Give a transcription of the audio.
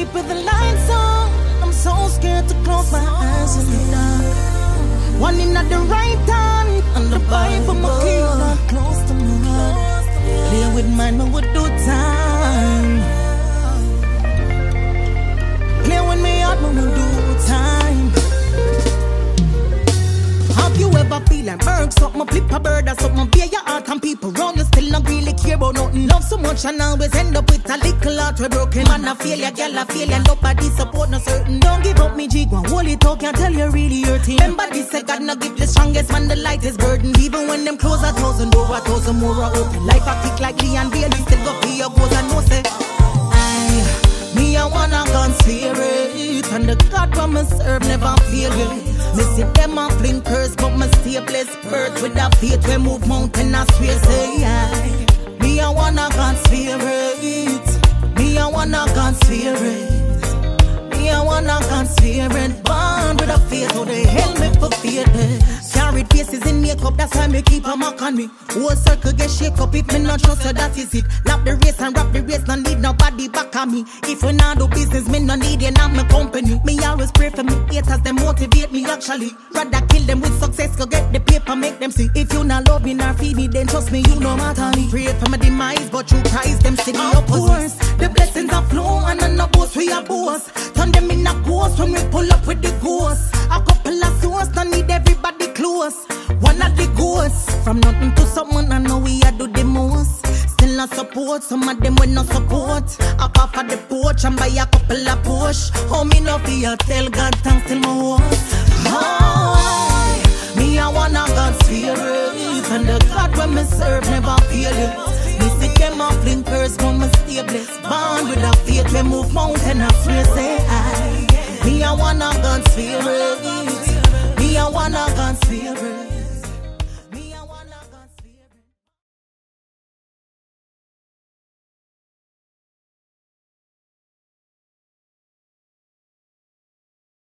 sleep with the lights on. I'm so scared to close my eyes in the dark. One in at the right hand, and the Bible my keep not close to my heart. Play with mine, I would do time. Play with me heart, I would do time. Have you ever feel like bird, something flip a bird or something bear your heart and people round you still not really care about nothing. Love so much and always end up with a little heart we broken. Man I feel ya, girl I feel ya, nobody support no certain. Don't give up me jig, one hold it out, can't tell you really hurting. Remember this, I God not give the strongest man the lightest burden. Even when them close 1,000 door, 1,000 more are open. Life I kick like Leon Bailey, still go for your goals and no say me I wanna conspiracy, and the God when me serve never fail you. Me see them a fling curse, but me stay blessed birth with a faith we move mountain I swear say aye. Me I wanna conspiracy, me I wanna conspiracy, me I wanna conspiracy, born with a faith, how the hell me for faith. Carried faces in makeup, that's why me keep a mark on me. Whole circle get shake up if me not trust her, that is it. Lap the race and rap the race, no need nobody back on me. If we not do business, me no need you, not my company. Me always pray for me haters, them motivate me actually. Rather kill them with success, go get the paper, make them see. If you not love me nor feed me, then trust me, you no matter me. Pray for my demise, but you prize them, see the opposite. The blessings are flow and I no boast, we are boast. Turn them in a ghost when we pull up with the ghost. A couple of souls, don't need everybody close. One of the ghosts, from nothing to someone, I know we a do the most. Still not support, some of them will not support. Up off of the porch and buy a couple of push. Oh, me no fear, tell God thanks till my horse. Oh, me I wanna God's spirit, and the God when me serve never fail you. Me see them a fling curse, but me stay blessed. Born with a faith, we move mountain, I swear say aye. Me I wanna God's spirit, me I wanna God's spirit.